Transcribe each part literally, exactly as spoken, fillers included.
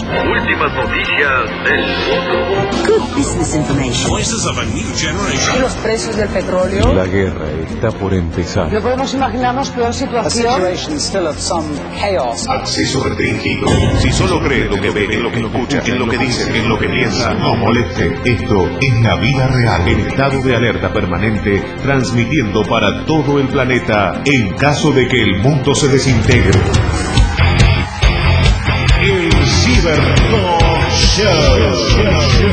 Últimas noticias del mundo. Good business information. Voices of a new generation. ¿Y los precios del petróleo? La guerra está por empezar. No podemos imaginarnos peor situación. Acceso restringido. Si solo cree lo que ve, en lo que escucha, en lo que dice, en lo que piensa, no moleste. Esto es la vida real. En estado de alerta permanente, transmitiendo para todo el planeta en caso de que el mundo se desintegre. El Cibertalk Show.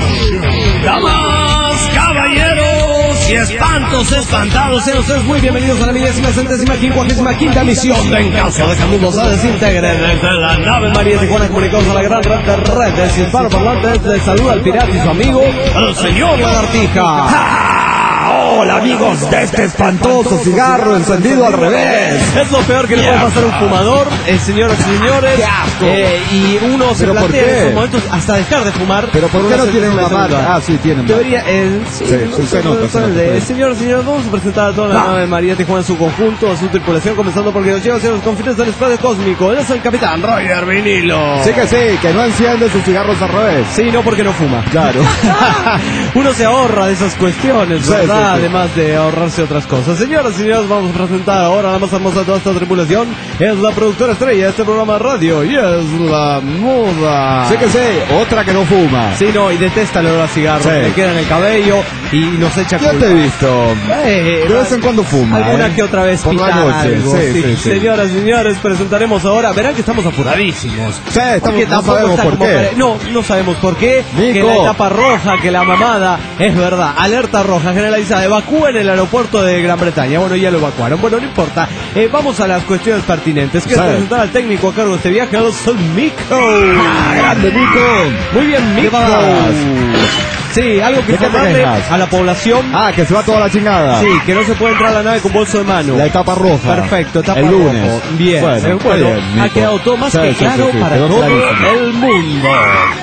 Damas, caballeros y espantos espantados, sean ustedes muy bienvenidos a la milésima, centésima, quincuagésima quinta misión de En caso de que el mundo se desintegre desde la nave María Tijuana, comunicados a la gran red de redes hispanoparlantes. Les saluda al pirata y su amigo, el señor Lagartija. ¡Ja! Hola amigos de este espantoso cigarro encendido al revés. Es lo peor que le puede pasar a un fumador, eh, señoras y señores. Eh, y uno se plantea en estos momentos hasta dejar de fumar. Pero ¿por qué no tienen una marca? Ah, sí, tienen marca. Debería, eh, sí, sí, no, sí, se nota, se nota. eh, Señoras y señores, vamos a presentar a toda la nave María Tijuana en su conjunto, a su tripulación, comenzando porque nos lleva hacia los confines del espacio cósmico. Él es el capitán Roger Vinilo. Sí que sí, que no enciende sus cigarros al revés. Sí, no porque no fuma. Claro. Uno se ahorra de esas cuestiones, Sí, ¿verdad? sí, sí. Además de ahorrarse otras cosas. Señoras y señores, vamos a presentar ahora la más hermosa de toda esta tripulación. Es la productora estrella de este programa de radio y es la muda. Sí que sí, otra que no fuma. Sí, no, y detesta el olor a cigarro. Sí. Le queda en el cabello y nos echa Ya culpa. te he visto. Eh, De vez en cuando fuma. Alguna ¿eh? que otra vez Por la pitar noche. algo, Sí, sí. sí, sí. Señoras y señores, presentaremos ahora. Verán que estamos apuradísimos. Sí, estamos, Porque no tampoco sabemos está por como qué. pare- No, no sabemos por qué. Nico. Que la etapa roja, que la mamada, es verdad. Alerta roja generalizada. Evacúen el aeropuerto de Gran Bretaña. Bueno, ya lo evacuaron. Bueno, no importa. Eh, vamos a las cuestiones pertinentes. Quiero Sí. presentar al técnico a cargo de este viaje, a los Mico. Ah, grande, Nico. Muy bien, Mico. ¿Qué más? Sí, algo que ¿De se qué te mande quejas? a la población. Ah, que se va toda la chingada. Sí, que no se puede entrar a la nave con bolso de mano. La etapa roja. Perfecto, etapa El rojo. lunes. Bien, Bueno, eh, está bueno, bien, ha Nico. quedado todo más Sí, que sí, claro sí, sí, para quedó todo clarísimo. el mundo.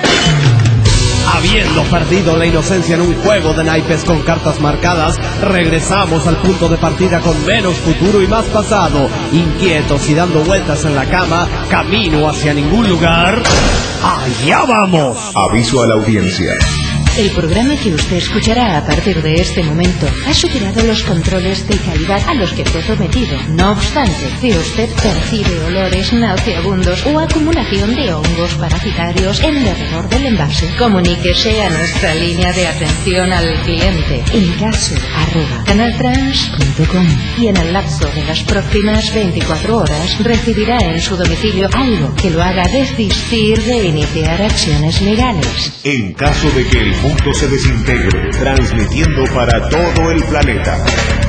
Habiendo perdido la inocencia en un juego de naipes con cartas marcadas, regresamos al punto de partida con menos futuro y más pasado. Inquietos y dando vueltas en la cama, camino hacia ningún lugar. ¡Allá vamos! Aviso a la audiencia. El programa que usted escuchará a partir de este momento ha superado los controles de calidad a los que fue sometido. No obstante, si usted percibe olores nauseabundos o acumulación de hongos parasitarios en derredor del envase, comuníquese a nuestra línea de atención al cliente en caso arroba canaltrans punto com y en el lapso de las próximas veinticuatro horas recibirá en su domicilio algo que lo haga desistir de iniciar acciones legales. En caso de que el mundo se desintegre, transmitiendo para todo el planeta.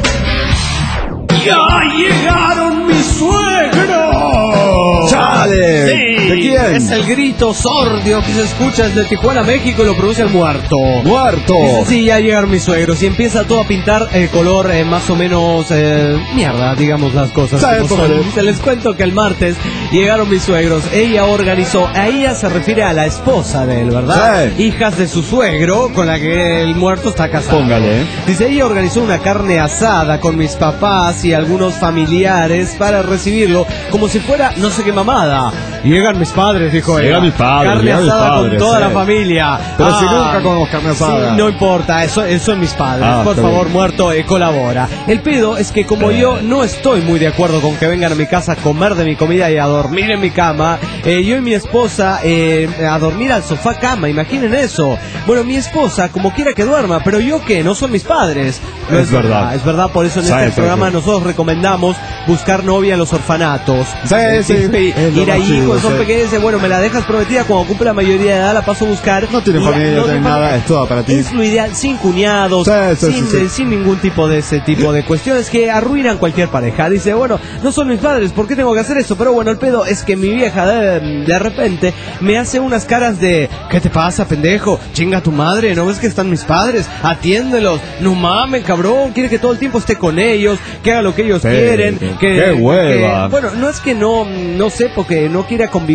¡Ya llegaron mis suegros! ¡Chale! Sí, ¿De quién? es el grito sordio que se escucha desde Tijuana, México, y lo produce el muerto. ¡Muerto! Dice, sí, ya llegaron mis suegros y empieza todo a pintar el color eh, más o menos eh, mierda, digamos las cosas. Sí, como son. póngale. Se les cuento que el martes llegaron mis suegros. Ella organizó, a ella se refiere a la esposa de él, ¿verdad? Sí. Hijas de su suegro con la que el muerto está casado. Póngale. Dice, ella organizó una carne asada con mis papás y algunos familiares para recibirlo como si fuera no sé qué mamada. Llegan mis padres, dijo ella. Llegan mis padres, Carne llegan mis asada con padres, toda sí. la familia. Pero si nunca comemos carne asada. Sí, no importa, eso, eso son mis padres. Ah, Por está favor, bien. muerto, eh, colabora. El pedo es que como yo no estoy muy de acuerdo con que vengan a mi casa a comer de mi comida y a dormir en mi cama, eh, yo y mi esposa eh, a dormir al sofá cama, imaginen eso. Bueno, mi esposa como quiera que duerma, pero yo que no son mis padres. No Es verdad. Es verdad, por eso en Sí, este sí, programa sí. nosotros recomendamos buscar novia en los orfanatos. Sí, sí, Y- es lo ir más ahí chido, cuando son sí. pequeños, dice, bueno, me la dejas prometida, cuando cumple la mayoría de edad la paso a buscar. No tiene Y familia, no tiene tiene nada, es todo para ti. Es lo ideal, sin cuñados, Sí, sí, sin, sí, sí. de- sin ningún tipo de ese tipo de cuestiones que arruinan cualquier pareja. Dice, bueno, no son mis padres, ¿por qué tengo que hacer eso? Pero bueno, el pedo es que mi vieja de, de repente me hace unas caras de, ¿qué te pasa, pendejo? Chinga tu madre, ¿no ves que están mis padres? Atiéndelos, no mames, cabrón, quiere que todo el tiempo esté con ellos, que haga lo que ellos Sí, quieren, qué- que, qué hueva. que- bueno, no es que no, no sé, porque no quiera convivir con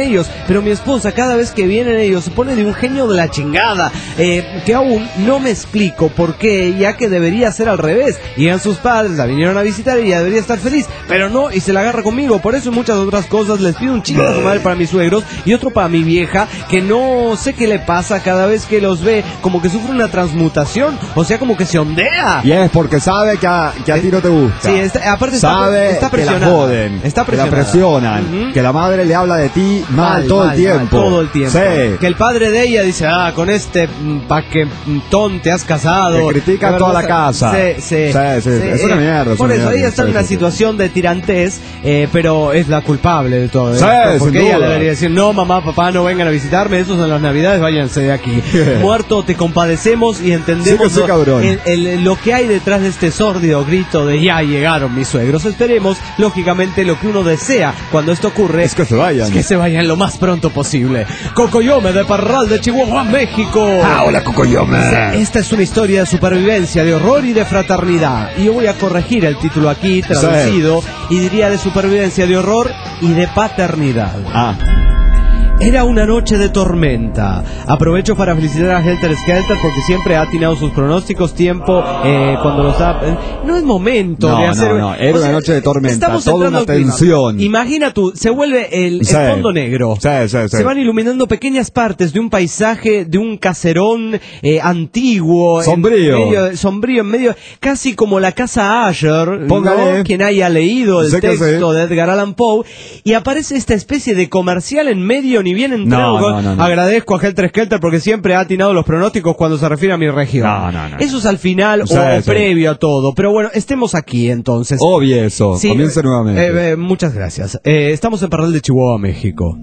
ellos, pero mi esposa cada vez que vienen ellos se pone de un genio de la chingada, eh, que aún no me explico por qué, ya que debería ser al revés. Llegan sus padres, la vinieron a visitar y ella debería estar feliz, pero no, y se la agarra conmigo. Por eso y muchas otras cosas les pido un chingo de su madre para mis suegros y otro para mi vieja, que no sé qué le pasa cada vez que los ve, como que sufre una transmutación, o sea, como que se ondea. Y es porque sabe que a, que a ti no te gusta. Sí, está, aparte sabe está, está que la presionada. joden, Está que la presionada. presionan, Uh-huh. que la madre le habla de ti mal, Mal, todo mal, el tiempo. mal, todo el tiempo. Sí. Que el padre de ella dice, ah, con este mm, paquetón te has casado. Que critica De toda verdad, la casa. Sí, sí. Sí, sí, es una mierda, es Por una eso, mierda, ella está sí, en una sí, sí. situación de tirantez, eh, pero es la culpable de todo. Sí, ¿eh? sin Porque ella duda. debería decir, no, mamá, papá, no vengan a visitarme, esos en las navidades, váyanse de aquí. Muerto, te compadecemos y entendemos Sí que sí, cabrón. el, el- lo que hay detrás de este sórdido grito de ya llegaron mis suegros. Esperemos, lógicamente, lo que uno desea cuando esto ocurre Es que se vayan. es que se vayan lo más pronto posible. Cocoyome de Parral de Chihuahua, México. Ah, hola, Cocoyome. Esta es una historia de supervivencia, de horror y de fraternidad. Y yo voy a corregir el título aquí, traducido, y diría de supervivencia, de horror y de paternidad. Ah. Era una noche de tormenta. Aprovecho para felicitar a Helter Skelter porque siempre ha atinado sus pronósticos. Tiempo eh, cuando los ha... eh, no es momento No, de hacer... no, no, era una noche de tormenta, estamos toda entrando una al clima. tensión. Imagina tú, se vuelve el, el Sí. fondo negro. Sí, sí, sí. Se van iluminando pequeñas partes de un paisaje, de un caserón eh, antiguo. Sombrío. En medio, sombrío, en medio, casi como la casa Asher, Póngale. ¿no? Quien haya leído el Sé que texto sí. de Edgar Allan Poe, y aparece esta especie de comercial en medio, ni bien entrado. No, no, no, no. Agradezco a Helter Skelter porque siempre ha atinado los pronósticos cuando se refiere a mi región. No, no, no. Eso es al final Sí, o, o sí. previo a todo. Pero bueno, estemos aquí entonces. Obvio eso. Sí, Comience nuevamente. eh, eh, muchas gracias. Eh, estamos en Parral de Chihuahua, México.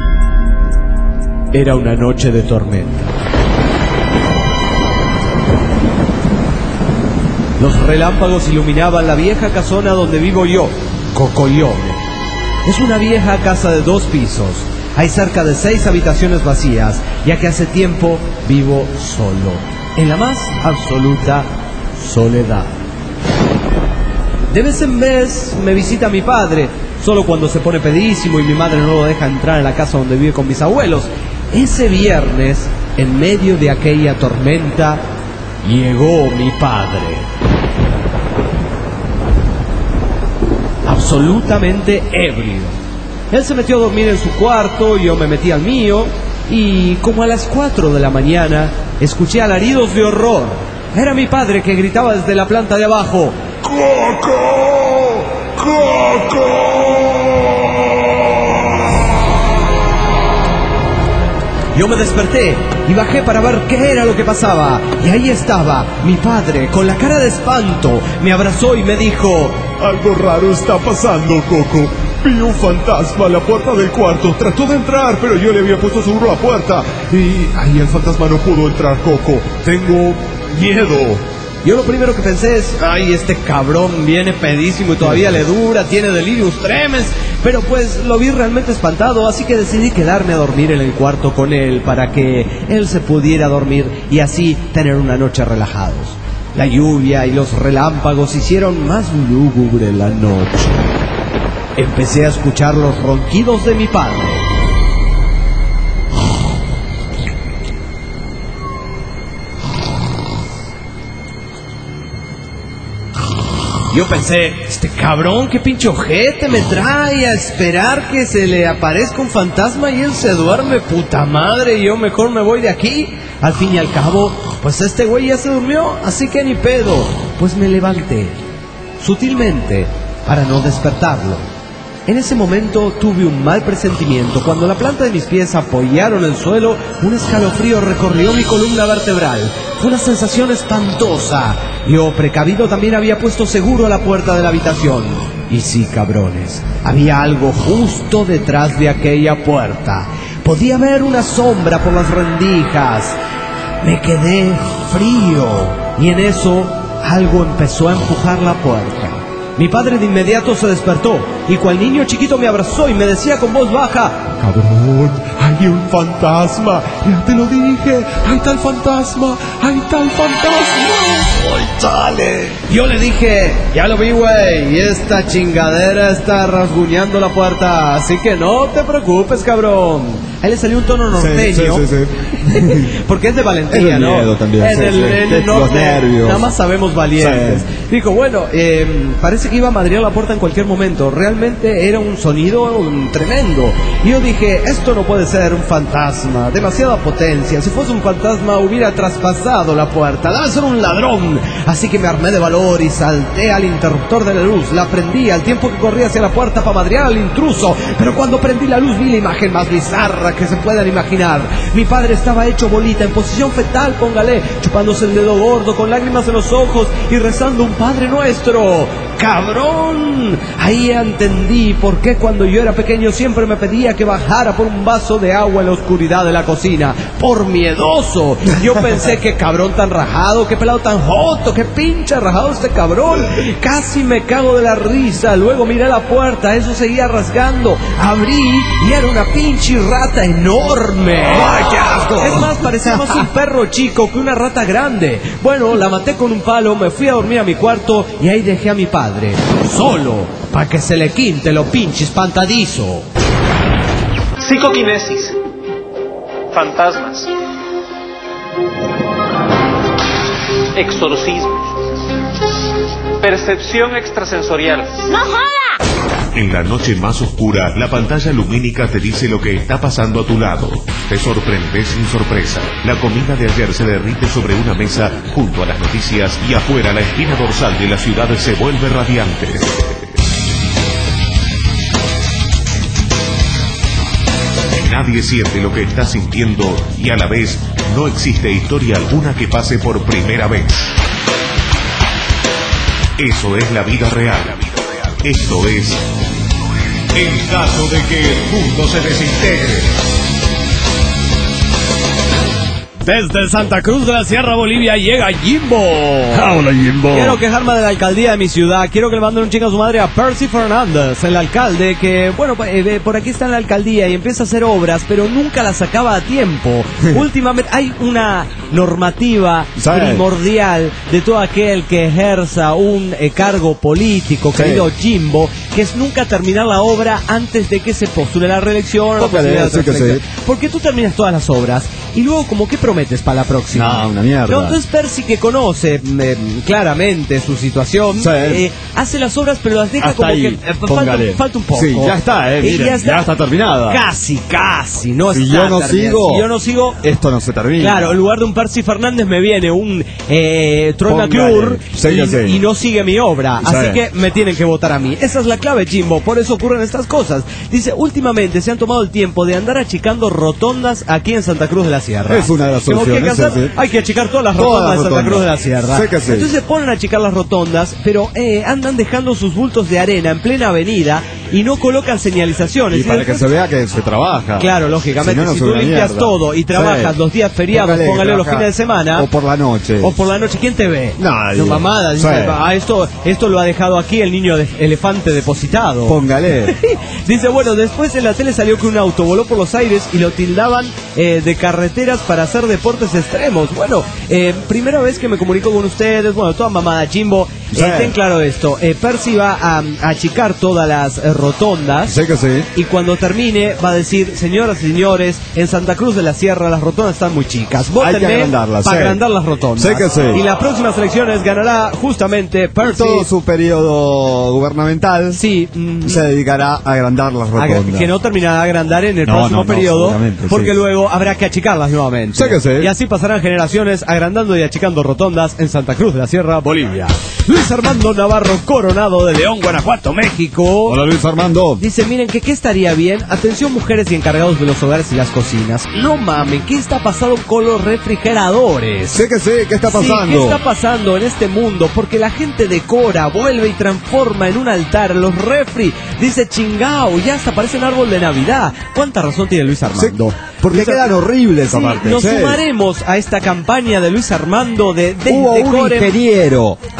Era una noche de tormenta. Los relámpagos iluminaban la vieja casona donde vivo yo, Cocoyome. Es una vieja casa de dos pisos. Hay cerca de seis habitaciones vacías, ya que hace tiempo vivo solo, en la más absoluta soledad. De vez en vez me visita mi padre, solo cuando se pone pedísimo y mi madre no lo deja entrar en la casa donde vive con mis abuelos. Ese viernes, en medio de aquella tormenta, llegó mi padre. Absolutamente ebrio. Él se metió a dormir en su cuarto, yo me metí al mío, y como a las cuatro de la mañana, escuché alaridos de horror. Era mi padre que gritaba desde la planta de abajo: ¡Coco! ¡Coco! Yo me desperté y bajé para ver qué era lo que pasaba. Y ahí estaba mi padre, con la cara de espanto. Me abrazó y me dijo: algo raro está pasando, Coco. Vi un fantasma a la puerta del cuarto. Trató de entrar, pero yo le había puesto seguro la puerta. Y ahí el fantasma no pudo entrar, Coco. Tengo miedo. Yo lo primero que pensé es: ay, este cabrón viene pedísimo y todavía le dura, tiene delirius tremens. Pero pues lo vi realmente espantado, así que decidí quedarme a dormir en el cuarto con él para que él se pudiera dormir y así tener una noche relajados. La lluvia y los relámpagos hicieron más lúgubre la noche. Empecé a escuchar los ronquidos de mi padre. Yo pensé: este cabrón, qué pinche ojete me trae a esperar que se le aparezca un fantasma y él se duerme, puta madre, yo mejor me voy de aquí. Al fin y al cabo, pues este güey ya se durmió, así que ni pedo. Pues me levanté, sutilmente, para no despertarlo. En ese momento tuve un mal presentimiento. Cuando la planta de mis pies apoyaron el suelo, un escalofrío recorrió mi columna vertebral. Fue una sensación espantosa. Yo, precavido, también había puesto seguro la puerta de la habitación. Y sí, cabrones, había algo justo detrás de aquella puerta. Podía ver una sombra por las rendijas. Me quedé frío. Y en eso, algo empezó a empujar la puerta. Mi padre de inmediato se despertó y cual niño chiquito me abrazó y me decía con voz baja: Cabrón, hay un fantasma. Ya te lo dije. Hay tal fantasma. Hay tal fantasma. ¡Sale! Yo le dije, ya lo vi, güey, y esta chingadera está rasguñando la puerta, así que no te preocupes, cabrón. Ahí le salió un tono norteño. Sí, sí, sí, sí. Porque es de valentía, es el ¿no? miedo también. En Sí, el, sí. en el Los norte, nervios. nada más sabemos valientes. Sí. Dijo, bueno, eh, parece que iba a madrear la puerta en cualquier momento. Realmente era un sonido um, tremendo. Y yo dije, esto no puede ser un fantasma. Demasiada potencia. Si fuese un fantasma hubiera traspasado la puerta. Debe ser un ladrón. Así que me armé de valor y salté al interruptor de la luz. La prendí al tiempo que corría hacia la puerta para madrear al intruso. Pero cuando prendí la luz vi la imagen más bizarra que se puedan imaginar. Mi padre estaba hecho bolita, en posición fetal, póngale, chupándose el dedo gordo, con lágrimas en los ojos y rezando un Padre Nuestro. ¡Cabrón! Ahí entendí por qué cuando yo era pequeño siempre me pedía que bajara por un vaso de agua en la oscuridad de la cocina. ¡Por miedoso! Yo pensé que cabrón tan rajado, qué pelado tan joto, qué pinche rajado este cabrón. Casi me cago de la risa. Luego miré la puerta, eso seguía rasgando. Abrí y era una pinche rata enorme. ¡Ay, qué asco! Es más, parecía más un perro chico que una rata grande. Bueno, la maté con un palo, me fui a dormir a mi cuarto y ahí dejé a mi padre. Solo, para que se le quinte lo pinche espantadizo. Psicoquinesis. Fantasmas. Exorcismos. Percepción extrasensorial. ¡No joda! En la noche más oscura, la pantalla lumínica te dice lo que está pasando a tu lado. Te sorprende sin sorpresa. La comida de ayer se derrite sobre una mesa junto a las noticias y afuera la espina dorsal de la ciudad se vuelve radiante. Nadie siente lo que está sintiendo y a la vez no existe historia alguna que pase por primera vez. Eso es la vida real. Esto es en caso de que el mundo se desintegre. Desde Santa Cruz de la Sierra, Bolivia, llega Jimbo. Hola, Jimbo. Quiero quejarme de la alcaldía de mi ciudad. Quiero que le manden un chingo a su madre a Percy Fernández, el alcalde, que, bueno, eh, por aquí está en la alcaldía y empieza a hacer obras, pero nunca las acaba a tiempo. Últimamente hay una normativa ¿Sabe? primordial de todo aquel que ejerza un eh, cargo político, Sí. querido Jimbo, que es nunca terminar la obra antes de que se postule la reelección o la Póngale, posibilidad de sí que reelección. sí. Porque tú terminas todas las obras y luego como que prometes para la próxima. No, una mierda. No, entonces Percy, que conoce eh, claramente su situación, Sí. eh, hace las obras pero las deja Hasta como ahí, que eh, falta, póngale. un- falta un poco. Sí, ya está, eh, Y miren, ya está terminada. Casi, casi, no Si está yo no terminada. sigo, Si yo no sigo, esto no se termina. claro, en lugar de un Percy Fernández me viene un eh, Troy Póngale. McClure Sí, y, ya sé. y no sigue mi obra. Sí. Así que me tienen que votar a mí. Esa es la clave, Jimbo. Por eso ocurren estas cosas. Dice, últimamente se han tomado el tiempo de andar achicando rotondas aquí en Santa Cruz de la Sierra. Es una de las Tengo que soluciones, hacer- sí, sí. Hay que achicar todas las Todas rotondas las de Santa rotondas. Cruz de la Sierra. Sí que sí. Entonces se ponen a achicar las rotondas, pero eh, andan dejando sus bultos de arena en plena avenida y no colocan señalizaciones. Y para que después- se vea que se trabaja. Claro, lógicamente, Si no, no si sube tú una limpias mierda. todo y trabajas Sí. los días feriados, Póngale, póngale los trabaja. fines de semana. O por la noche. O por la noche, ¿quién te ve? Nadie. Su mamada dice, Sí. ah, esto, esto lo ha dejado aquí el niño de- elefante depositado. Póngale. Dice, bueno, después en la tele salió que un auto voló por los aires y lo tildaban eh, de carreteras para hacer deportes extremos. Bueno, eh, primera vez que me comunico con ustedes, bueno, toda mamada, Jimbo. Sí. Eh, ten claro esto, eh, Percy va a, a achicar todas las eh, rotondas. Sé que sí. Y cuando termine va a decir, señoras y señores, en Santa Cruz de la Sierra las rotondas están muy chicas. Hay que Vótenme agrandarlas, para sí. agrandar las rotondas. Sé que sí. Y las próximas elecciones ganará justamente Percy. Todo su periodo gubernamental Sí, mm, se dedicará a agrandar las agra- rotondas. que no terminará de agrandar en el No, próximo no, no, periodo, seguramente, porque sí. luego habrá que achicarlas nuevamente. Sé que sí. Y así pasarán generaciones agrandando y achicando rotondas en Santa Cruz de la Sierra, Bolivia. Luis Armando Navarro Coronado de León, Guanajuato, México. Hola, Luis Armando. Dice, miren que qué estaría bien. Atención, mujeres y encargados de los hogares y las cocinas. No mamen, ¿qué está pasando con los refrigeradores? Sé que sí, ¿qué está pasando? Sí, ¿qué está pasando en este mundo? Porque la gente decora, vuelve y transforma en un altar los refri. Dice, chingao, ya hasta parece un árbol de Navidad. ¿Cuánta razón tiene Luis Armando? Sí, porque Luis Ar- quedan horribles Sí, aparte. nos sí. sumaremos a esta campaña de Luis Armando de, de Hubo un decoren- ingeniero Ajá. haciendo la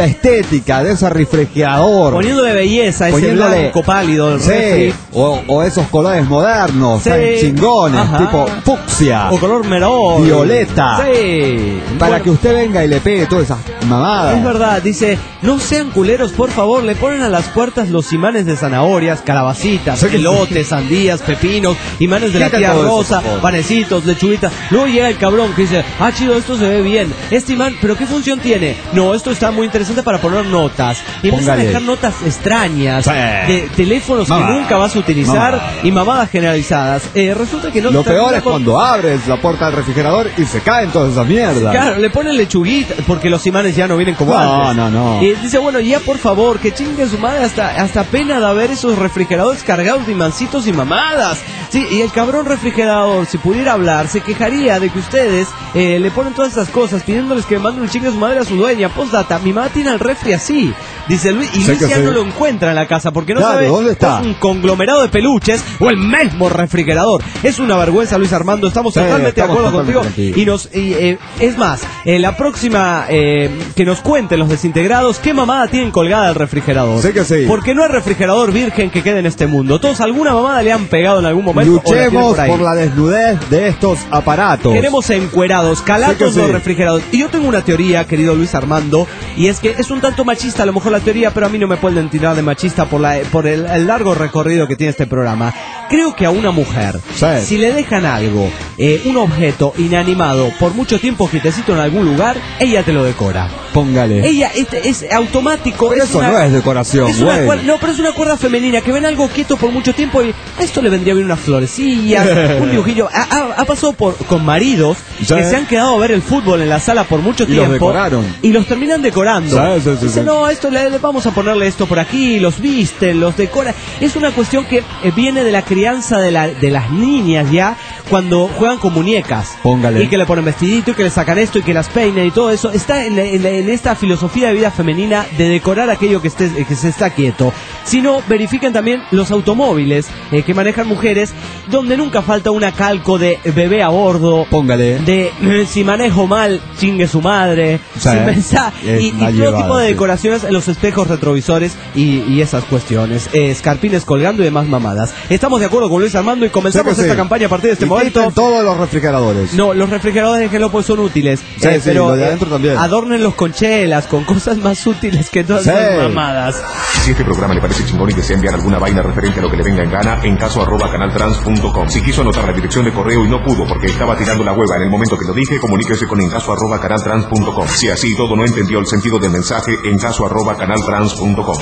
esa estética de ese refrigerador. Poniéndole belleza a ese Poniéndole- blanco pálido del Sí, refri. o, o esos colores modernos, Sí. tan chingones, Ajá. tipo fucsia, O color merón. violeta. Sí. Para Bueno, que usted venga y le pegue todas esas mamadas. es verdad, dice, no sean culeros, por favor, le ponen a las puertas los imanes de zanahorias, calabacitas, Sí que sí. elotes, sandías, pepinos, imanes de la Quita tía todo eso, Rosa, por favor. panecitos, lechuguitas. Luego llega el cabrón que dice, ah, chido, esto se ve bien. Este imán, ¿pero qué función tiene? No, esto está muy interesante para poner notas. Y empiezan a Póngale. dejar notas extrañas Sí. de teléfonos Mamá. que nunca vas a utilizar Mamá. y mamadas generalizadas. Eh, resulta que no Lo termina peor es con- cuando abres la puerta del refrigerador y se caen todas esas mierdas. Claro, le ponen lechuguita, porque los imanes ya no vienen como No, antes. no, no. Y dice, bueno, ya por favor, que chinguen su madre hasta, hasta pena de haber esos refrigeradores cargados de imancitos y mamadas. Sí, y el cabrón refrigerador, si pudiera hablar, se quejaría de que ustedes eh, le ponen todas esas cosas, pidiéndoles que manden un chingue su madre a su dueña. Postdata, mi mamá tiene el refri así. Dice Luis, y Sé Luis que ya sí. no lo encuentra en la casa, porque no Claro, sabe ¿dónde está? es un conglomerado de peluches o el mismo refrigerador. Es una vergüenza, Luis Armando, estamos Sí, totalmente estamos de acuerdo totalmente contigo. contigo. Y nos, y, eh, es más, eh, la próxima eh, que nos cuenten los desintegrados qué mamada tienen colgada el refrigerador. Sí que sí. Porque no hay refrigerador virgen que quede en este mundo. Todos alguna mamada le han pegado en algún momento. o la tienen Luchemos por ahí. por la desnudez de estos aparatos. Queremos encuerados, calatos Sí que sí. los refrigerados. Y yo tengo una teoría, querido Luis Armando, y es que es un tanto machista a lo mejor la teoría, pero a mí no me pueden tirar de machista por, la, por el, el largo recorrido que tiene este programa. Creo que a una mujer, Sí. si le dejan algo, eh, un objeto inanimado, por mucho tiempo quietecito en algún lugar, ella te lo decora. Póngale. Ella es, es automático. Pero es eso una- no es decoración, es una güey. cuer- no, pero es una cuerda femenina que ven algo quieto por mucho tiempo y a esto le vendría bien unas florecillas, un dibujillo. Ha, ha- ha pasado por, con maridos Sí. que se han quedado a ver el fútbol en la sala por mucho Y los tiempo decoraron. y los terminan decorando. Sí, sí, sí, Dicen, sí. no, esto le, le vamos a ponerle esto por aquí, los visten, los decoran. Es una cuestión que eh, viene de la crianza de, la, de las niñas ya cuando juegan con muñecas. Póngale. Y que le ponen vestidito y que le sacan esto y que las peinan y todo eso. Está en, la- en la- en esta filosofía de vida femenina de decorar aquello que, esté, que se está quieto. Si no, verifiquen también los automóviles eh, que manejan mujeres, donde nunca falta una calco de bebé a bordo. Póngale. De eh, si manejo mal, chingue su madre. Sí, sin pensar, es y, y mal todo llevado, tipo de sí. decoraciones en los espejos retrovisores y, y esas cuestiones. Eh, escarpines colgando y demás mamadas. Estamos de acuerdo con Luis Armando y comenzamos Sí que sí. esta campaña a partir de este Y momento. quiten todos los refrigeradores. No, los refrigeradores de Gelo pues son útiles. Sí, sí, pero lo de eh, adentro también. adórnenlos con chelas, con cosas más útiles que todas Sí. esas mamadas. Si este programa le parece chingón y desea enviar alguna vaina referente a lo que le venga en gana, en caso arroba canaltrans punto com. Si quiso anotar la dirección de correo y no pudo porque estaba tirando la hueva en el momento que lo dije, comuníquese con encaso arroba canaltrans punto com. Si así todo no entendió el sentido del mensaje, encaso arroba canaltrans punto com.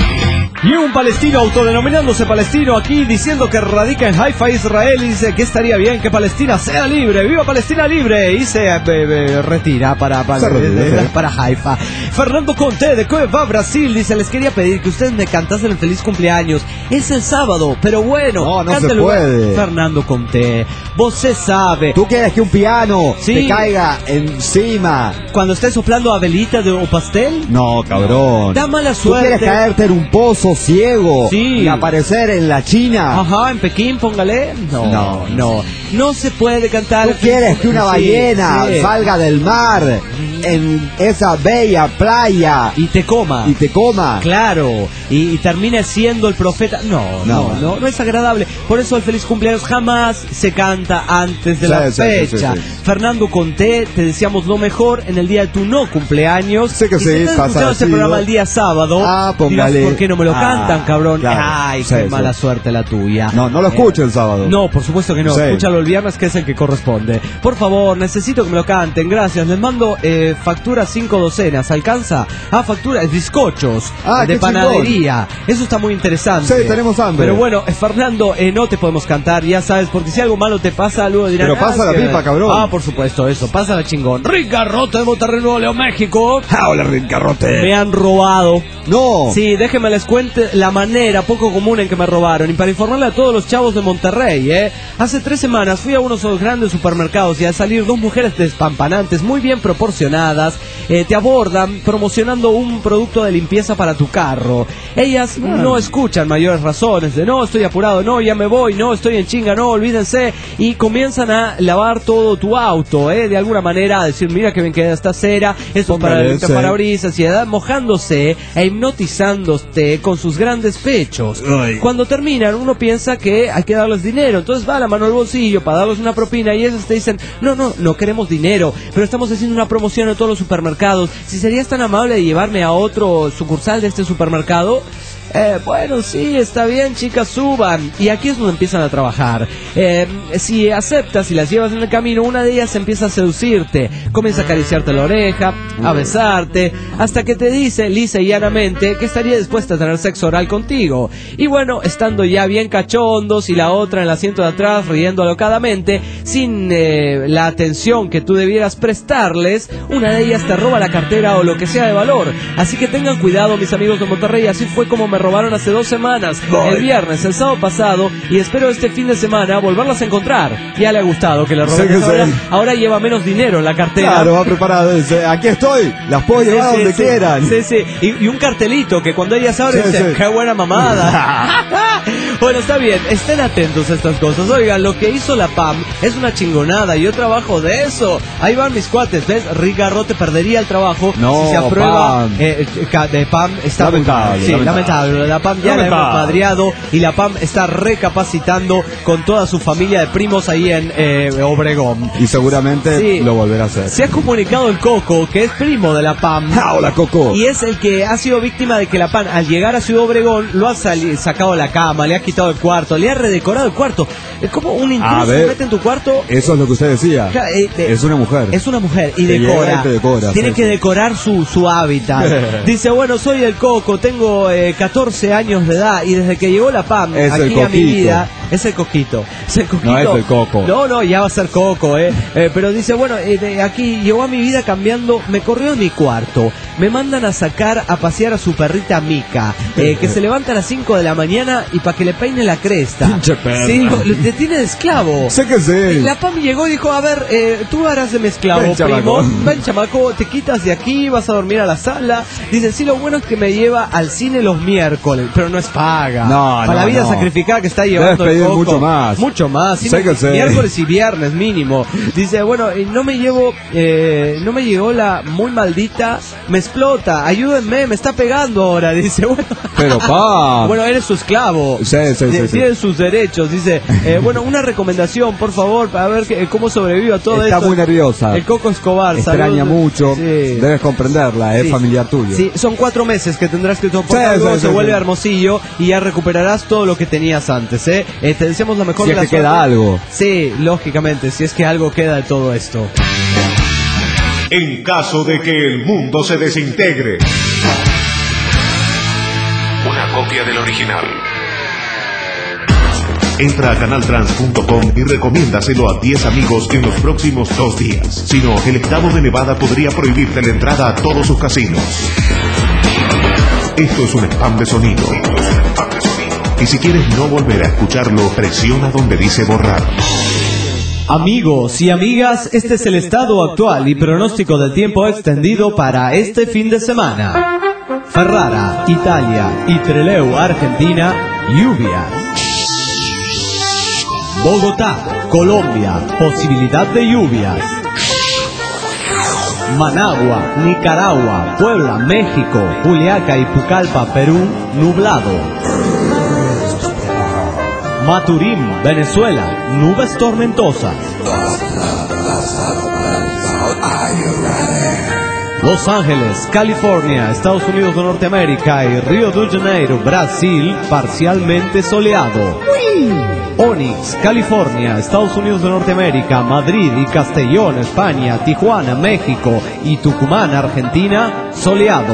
Y un palestino autodenominándose palestino aquí diciendo que radica en Haifa, Israel, y dice que estaría bien que Palestina sea libre. ¡Viva Palestina libre! Y se eh, eh, retira para, para, Se retira, eh, sí. para Haifa. Fernando Conte de Cueva, Brasil, dice, les quería pedir que ustedes me cantasen el feliz cumpleaños. Es el sábado, pero bueno. No, no se cántelo. puede. Fernando Conte, vos se sabe. ¿Tú quieres que un piano Sí. te caiga encima? Cuando estés soplando a velita de, o pastel, No, cabrón. da mala ¿Tú suerte. quieres caerte en un pozo ciego Sí. y aparecer en la China? Ajá, en Pekín, póngale. No, No. no. No se puede cantar. ¿Tú quieres que una Sí, ballena sí. salga del mar en esa bella playa y te coma? y te coma? Claro, y, y termine siendo el profeta. No, no, No. no, no es agradable. Por eso el feliz cumpleaños jamás se canta antes de Sí, la sí, sí, fecha. sí, sí. Fernando Conté, te deseamos lo mejor en el día de tu no cumpleaños. Sé que y sí, si estás pasa escuchando este así, programa ¿no? el día sábado, Ah, dirás, póngale. ¿por qué no me lo Ah, cantan, cabrón? claro. Ay, Sí, qué sí. mala suerte la tuya. No, no lo Eh, escucho el sábado. No, por supuesto que no. Sí. Escúchalo el viernes, que es el que corresponde. Por favor, necesito que me lo canten. Gracias. Les mando eh, factura cinco docenas. ¿Alcanza? Ah, factura, bizcochos Ah, de qué panadería. Eso está muy interesante. Sí, tenemos hambre. Pero bueno, eh, Fernando, eh, no te podemos cantar, ya sabes, porque si algo malo te pasa, luego dirán. Pero pasa "Ah, la es que-". pipa, cabrón. Ah, por supuesto, eso. Pasa la chingón. Rick Garrote de Monterrey, Nuevo León, México. Ah, hola, Rincarrote. Me han robado. No. Sí, déjenme les cuente la manera poco común en que me robaron. Y para informarle a todos los chavos de Monterrey, ¿eh? Hace tres semanas fui a uno de los grandes supermercados y al salir dos mujeres despampanantes, muy bien proporcionadas, apasionadas eh, te abordan promocionando un producto de limpieza para tu carro. Ellas bueno. no escuchan mayores razones de no, estoy apurado, no, ya me voy, no, estoy en chinga, no, olvídense, y comienzan a lavar todo tu auto, eh, de alguna manera, a decir, mira que bien queda esta cera, esto es para el parabrisas, y edad, mojándose e hipnotizándote con sus grandes pechos. Ay. Cuando terminan, uno piensa que hay que darles dinero, entonces va la mano al bolsillo para darles una propina, y ellos te dicen, no, no, no queremos dinero, pero estamos haciendo una promoción en todos los supermercados. Si serías tan amable de llevarme a otro sucursal de este supermercado. Eh, bueno, sí, está bien, chicas, suban. Y aquí es donde empiezan a trabajar. Eh, si aceptas y las llevas en el camino, una de ellas empieza a seducirte. Comienza a acariciarte la oreja, a besarte, hasta que te dice lisa y llanamente que estaría dispuesta a tener sexo oral contigo. Y bueno, estando ya bien cachondos y la otra en el asiento de atrás riendo alocadamente, sin eh, la atención que tú debieras prestarles, una de ellas te roba la cartera o lo que sea de valor. Así que tengan cuidado, mis amigos de Monterrey. Así fue como me robaron hace dos semanas, Boy. el viernes, el sábado pasado, y espero este fin de semana volverlas a encontrar. Ya le ha gustado que le roben. Sí, ahora, ahora lleva menos dinero en la cartera. Claro, va preparado. Dice, aquí estoy, las puedo sí, llevar sí, donde sí, quieran. Sí, sí, y, y un cartelito que cuando ellas abren sí, dice, sí. qué buena mamada. Bueno, está bien, estén atentos a estas cosas. Oigan, lo que hizo la P A M es una chingonada, yo trabajo de eso. Ahí van mis cuates, ¿ves? Rick Garrote perdería el trabajo no, si se aprueba P A M. Eh, de P A M. Está lamentable, sí, lamentable. lamentable. La P A M ya la hemos madreado y la P A M está recapacitando con toda su familia de primos ahí en eh, Obregón. Y seguramente sí. lo volverá a hacer. Se ha comunicado el Coco, que es primo de la P A M. Ah, hola, Coco. Y es el que ha sido víctima de que la P A M, al llegar a Ciudad Obregón, lo ha sali- sacado de la cama, le ha quitado el cuarto, le ha redecorado el cuarto. Es como un intruso se mete en tu cuarto. Eso es lo que usted decía. Eh, eh, es una mujer. Es una mujer y te decora. Y te decora. Tiene sí, que sí. decorar su, su hábitat. Dice, bueno, soy el Coco, tengo eh, catorce años de edad y desde que llegó la P A M es aquí a mi vida, es el Coquito. Es el Coquito. No es el Coco. No, no, ya va a ser Coco, eh. eh pero dice, bueno, eh, de aquí llegó a mi vida cambiando, me corrió en mi cuarto. Me mandan a sacar a pasear a su perrita Mica, eh, que se levanta a las cinco de la mañana y para que le peine la cresta. Pinche perra. Sí, lo, te tiene de esclavo. Sé que sí. La P A M llegó y dijo, a ver, eh, tú harás de mi esclavo, Ven, primo. chamaco. Ven, chamaco, te quitas de aquí, vas a dormir a la sala. Dice, sí, lo bueno es que me lleva al cine los miércoles, pero no es paga. No, Para no, la vida no. sacrificada que está llevando Debes el pedir Coco. mucho más. Mucho más. Sí, sé que sí. Miércoles y viernes mínimo. Dice, bueno, eh, no me llevo, eh, no me llegó la muy maldita, me explota, ayúdenme, me está pegando ahora. Dice, bueno. Pero pa. Bueno, eres su esclavo. Sí, sí, sí, sí. Tiene sus derechos. Dice, eh, bueno, una recomendación, por favor, para ver que, cómo sobrevivo a todo Está esto. Está muy nerviosa. El Coco Escobar. Extraña salud. mucho. Sí. Debes comprenderla, es sí. familiar tuyo. Sí, son cuatro meses que tendrás que soportar. Sí, Luego sí, se sí, vuelve sí. Hermosillo y ya recuperarás todo lo que tenías antes, ¿eh? eh te deseamos lo mejor Si de la es que queda suerte. algo. Sí, lógicamente, si es que algo queda de todo esto. En caso de que el mundo se desintegre. Una copia del original. Entra a canal trans punto com y recomiéndaselo a diez amigos en los próximos dos días. Si no, el estado de Nevada podría prohibirte la entrada a todos sus casinos. Esto es un spam de sonido. Y si quieres no volver a escucharlo, presiona donde dice borrar. Amigos y amigas, este es el estado actual y pronóstico del tiempo extendido para este fin de semana. Ferrara, Italia y Trelew, Argentina, lluvia. Bogotá, Colombia, posibilidad de lluvias. Managua, Nicaragua, Puebla, México, Juliaca y Pucallpa, Perú, nublado. Maturín, Venezuela, nubes tormentosas. Los Ángeles, California, Estados Unidos de Norteamérica y Río de Janeiro, Brasil, parcialmente soleado. Onyx, California, Estados Unidos de Norteamérica, Madrid y Castellón, España, Tijuana, México y Tucumán, Argentina, soleado.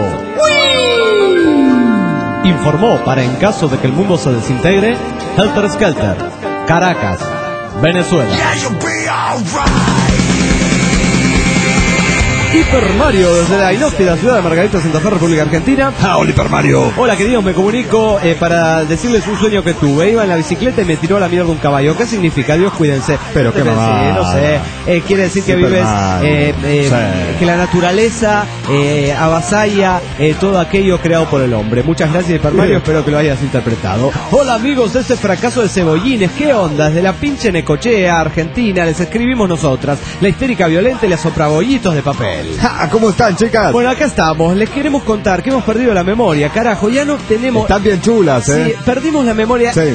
Informó para en caso de que el mundo se desintegre, Helter Skelter, Caracas, Venezuela. Hiper Mario desde la inhóspita ciudad de Margarita, Santa Fe, República Argentina. ¡Ah, hola, Hiper Mario! Hola, queridos, me comunico eh, para decirles un sueño que tuve. Iba en la bicicleta y me tiró a la mierda un caballo. ¿Qué significa? Dios, cuídense. Pero qué mamá. No sé. Eh, quiere decir que Super vives, eh, eh, sí. que la naturaleza eh, avasalla eh, todo aquello creado por el hombre. Muchas gracias, Hiper Mario. Espero que lo hayas interpretado. Hola, amigos de este fracaso de cebollines. ¿Qué onda? Desde la pinche Necochea, Argentina, les escribimos nosotras, la histérica violenta y las soprabollitos de papel. Ja, ¿cómo están, chicas? Bueno, acá estamos. Les queremos contar que hemos perdido la memoria. Carajo, ya no tenemos... Están bien chulas, ¿eh? Sí, perdimos la memoria. Sí.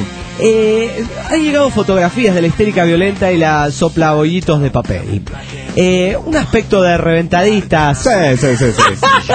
Eh, han llegado fotografías de la histérica violenta y la soplabollitos de papel. Eh, un aspecto de reventadistas. Sí, sí, sí, sí.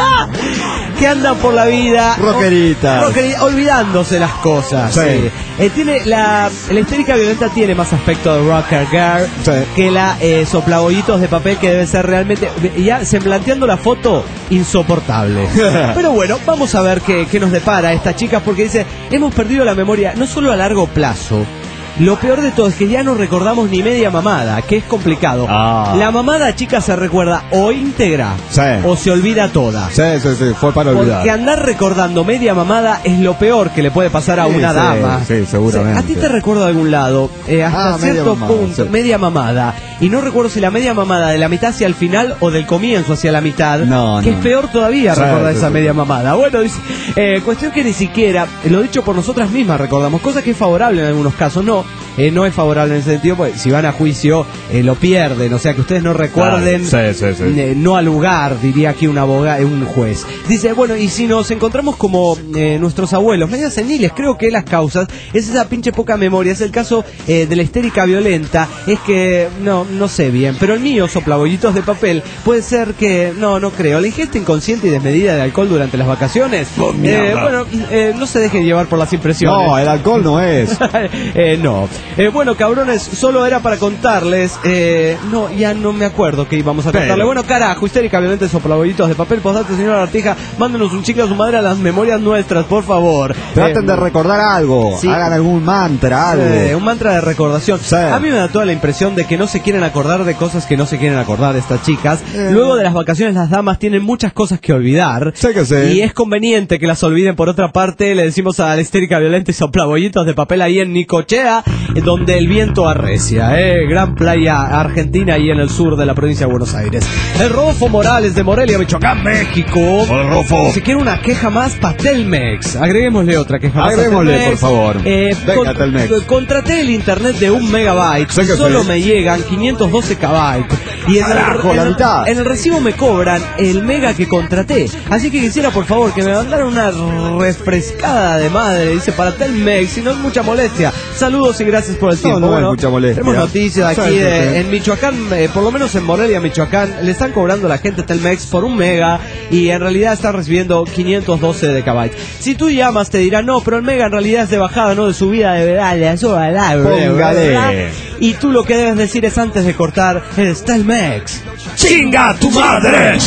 Que andan por la vida Rockeritas. o- rockeri- olvidándose las cosas. Sí. Sí. Eh, tiene la, la histérica violenta tiene más aspecto de rocker girl Sí. que la eh, soplabollitos de papel, que debe ser realmente, ya se planteando la foto, insoportable. Pero bueno, vamos a ver qué, qué nos depara esta chica, porque dice, hemos perdido la memoria no solo a largo plazo. Lo peor de todo es que ya no recordamos ni media mamada, que es complicado. Ah. La mamada, chica, se recuerda o íntegra Sí. o se olvida toda. Sí, sí, sí, fue para olvidar. Porque andar recordando media mamada es lo peor que le puede pasar a Sí, una sí, dama. sí, seguramente. ¿A ti te recuerdo de algún lado? Eh, hasta Ah, media cierto mamada, punto, sí. media mamada. Y no recuerdo si la media mamada de la mitad hacia el final o del comienzo hacia la mitad. No, que no. es peor todavía Sí, recordar sí, esa sí. media mamada. Bueno, dice, eh, cuestión que ni siquiera, lo dicho por nosotras mismas, recordamos. Cosa que es favorable en algunos casos. No, eh, no es favorable en ese sentido, porque si van a juicio eh, lo pierden. O sea, que ustedes no recuerden. Sí, sí, sí. Eh, no al lugar, diría aquí un abogado, un juez. Dice, bueno, y si nos encontramos como eh, nuestros abuelos, medios seniles, creo que las causas es esa pinche poca memoria. Es el caso eh, de la histérica violenta, es que, no, no sé bien, pero el mío, soplabollitos de papel, puede ser que, no, no creo. La ingesta inconsciente y desmedida de alcohol durante las vacaciones, Oh, eh, mierda. bueno, eh, no se dejen llevar por las impresiones. No, el alcohol no es. Eh, no. Eh, bueno, cabrones, solo era para contarles. Eh, no, ya no me acuerdo que íbamos a Pero. contarle. Bueno, carajo, histérica, violenta, soplabollitos de papel. Posate, señora Artija, mándenos un chicle a su madre a las memorias nuestras, por favor. Traten Eh, de recordar algo. sí. Hagan algún mantra, algo. eh, un mantra de recordación. Sí. A mí me da toda la impresión de que no se quieren acordar de cosas que no se quieren acordar estas chicas. Eh. Luego de las vacaciones, las damas tienen muchas cosas que olvidar. Sé que sí. Y es conveniente que las olviden. Por otra parte, le decimos a la histérica, violenta y soplabollitos de papel ahí en Nicochea, eh, donde el viento arrecia. Eh, gran playa argentina ahí en el sur de la provincia de Buenos Aires. El Rodolfo Morales de Morelia, Michoacán, México. Hola, Rodolfo. Si quiere una queja más, para Telmex. Agreguémosle otra queja más. a Agreguémosle, Telmex. por favor. Eh, Venga, Telmex. Contraté el internet de un megabyte. Sé que Solo sí. me llegan quinientos doce kilobytes. Y en, Carajo, el, la en- mitad. en el recibo me cobran el mega que contraté. Así que quisiera, por favor, que me mandaran una refrescada de madre. Dice, para Telmex, si no es mucha molestia. Saludos y gracias por el No, tiempo. no es Bueno, mucha molestia. tenemos noticias aquí Sí, sí, de- sí. en Michoacán, eh, por lo menos en Morelia, Michoacán, le están cobrando a la gente Telmex por un mega y en realidad están recibiendo quinientos doce de kilobytes. Si tú llamas te dirán, no, pero el mega en realidad es de bajada, no de subida, de verdad, de azúcar, la- Póngale. ¿verdad? Y tú lo que debes decir es, antes de cortar, es Telmex. ¡Chinga tu madre!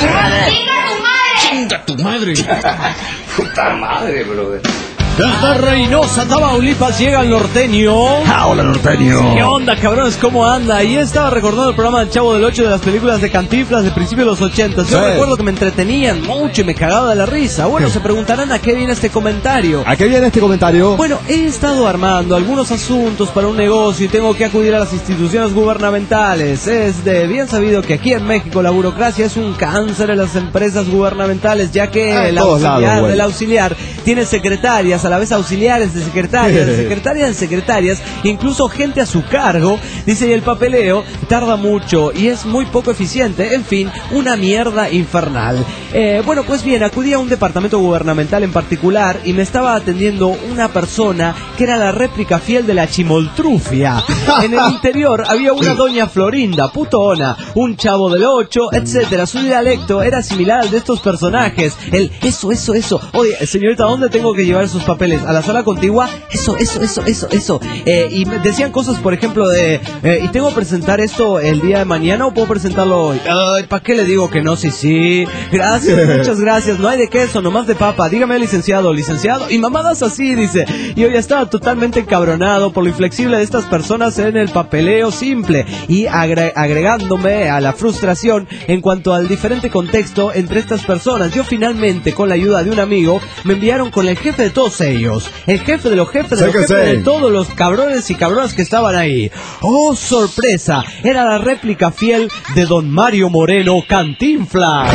Desde Reynosa, Tamaulipas, llega el norteño. ¡Ah, hola, norteño! ¿Qué onda, cabrones? ¿Cómo anda? Y estaba recordando el programa del Chavo del ocho de las películas de Cantinflas de principios de los ochenta. Yo Sí. recuerdo que me entretenían mucho y me cagaba de la risa. Bueno, se preguntarán a qué viene este comentario. ¿A qué viene este comentario? Bueno, he estado armando algunos asuntos para un negocio y tengo que acudir a las instituciones gubernamentales. Es de bien sabido que aquí en México la burocracia es un cáncer en las empresas gubernamentales, ya que Ah, en el todos auxiliar lados, güey. del auxiliar tiene secretarias, a la vez auxiliares de secretarias, de secretarias de secretarias, incluso gente a su cargo. Dice, y el papeleo tarda mucho y es muy poco eficiente. En fin, una mierda infernal. Eh, bueno, pues bien, acudí a un departamento gubernamental en particular y me estaba atendiendo una persona que era la réplica fiel de la chimoltrufia. En el interior había una doña Florinda, putona, un chavo del ocho, etcétera. Su dialecto era similar al de estos personajes. El eso, eso, eso. Oye, señorita, ¿dónde tengo que llevar esos papeles? papeles a la sala contigua, eso, eso, eso, eso, eso. Eh, y me decían cosas, por ejemplo, de, eh, ¿y tengo que presentar esto el día de mañana o puedo presentarlo hoy? Ay, ¿para qué le digo que no? Sí, sí. Gracias, muchas gracias. No hay de queso, nomás de papa. Dígame, licenciado, licenciado. Y mamadas así, dice. Y yo ya estaba totalmente encabronado por lo inflexible de estas personas en el papeleo simple y agre- agregándome a la frustración en cuanto al diferente contexto entre estas personas. Yo finalmente, con la ayuda de un amigo, me enviaron con el jefe de todos ellos, el jefe de los jefes de los jefes de todos los cabrones y cabronas que estaban ahí. ¡Oh, sorpresa! Era la réplica fiel de don Mario Moreno Cantinflas.